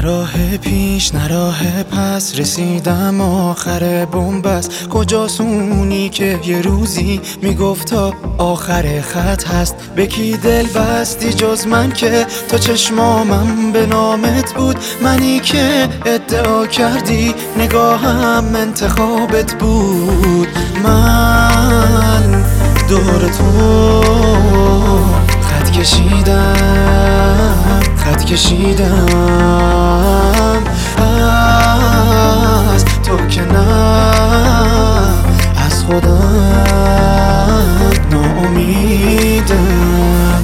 راه پیش نه راه پس، رسیدم آخر بنبست. کجاست اونی که یه روزی میگفت تا آخر خط هست؟ به کی دل بستی جز من که تا چشمامم به نامت بود؟ منی که ادعا کردی نگاهم انتخابت بود. من دور تو خط کشیدم، خط کشیدم از تو که نه، از خودم ناامیدم.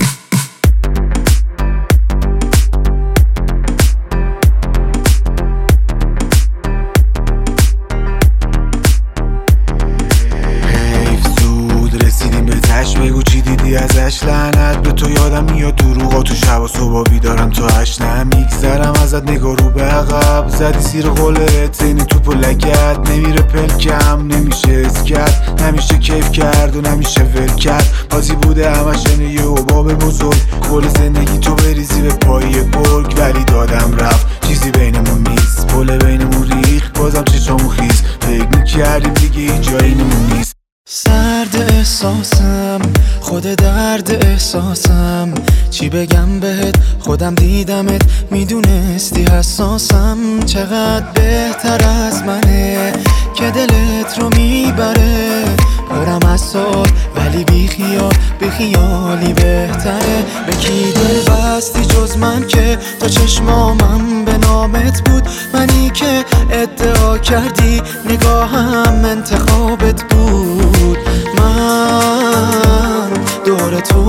بگو چی دیدی ازش؟ لعنت به تو، یادم میاد دروغا تو شب و صبح بیدارم تو اشنه میگذرم ازت، نگاه رو به عقب زدی سیر قولت، زینی توپ و لگت نمیره پلکم، نمیشه حس کرد، نمیشه کیف کرد و نمیشه ول کرد. بازی بوده همش یه حباب بزرگ، کل زندگی تو بریزی به پای گرگ، ولی دادم رفت چیزی بینمون نیست، پل بینمون ریخت بازم چشامون خیز، فکر میکردیم دیگه هیچ جایی نمون نیست. سرد احساسم، خود درد احساسم، چی بگم بهت؟ خودم دیدمت، میدونستی حساسم. چقدر بهتر از منه که دلت رو میبره، برم از سال ولی بی خیالی بهتره. به کی دل بستی جز من که تا چشمامم به نامت بود؟ منی که ادعا کردی نگاهم انتخابت بود. من دور تو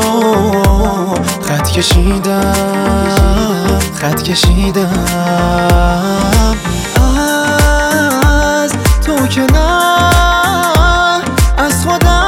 خط کشیدم، خط کشیدم از تو که نه، از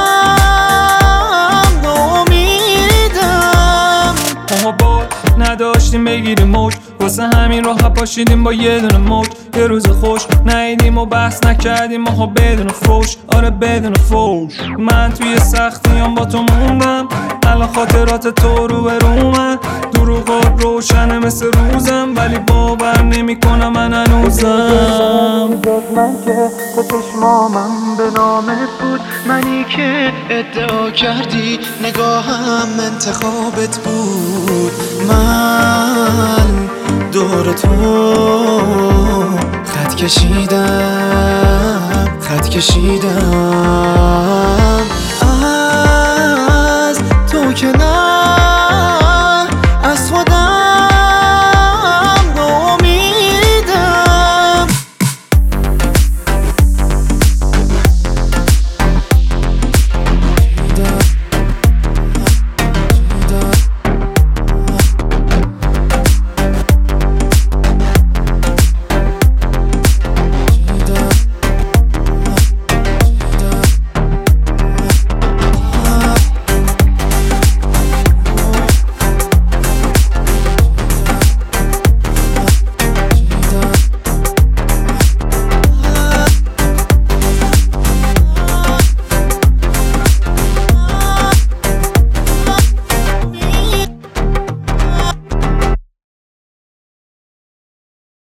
خودم ناامیدم. ما با نداشتیم بگیریم موج، واسه همین راه پاشیدیم با یه دونه موج. یه روز خوش نیدیم و بحث نکردیم ماها بدون فوش، آره بدون فوش. من توی سختیام با تو موندم، الان خاطرات تو رو به رومن، دروغات روشنه مثل روزم، ولی باور نمی کنم من هنوزم. من که تو چشمامم به نامت بود، منی که ادعا کردی نگاهم انتخابت بود. من دور تو خط کشیدم، خط کشیدم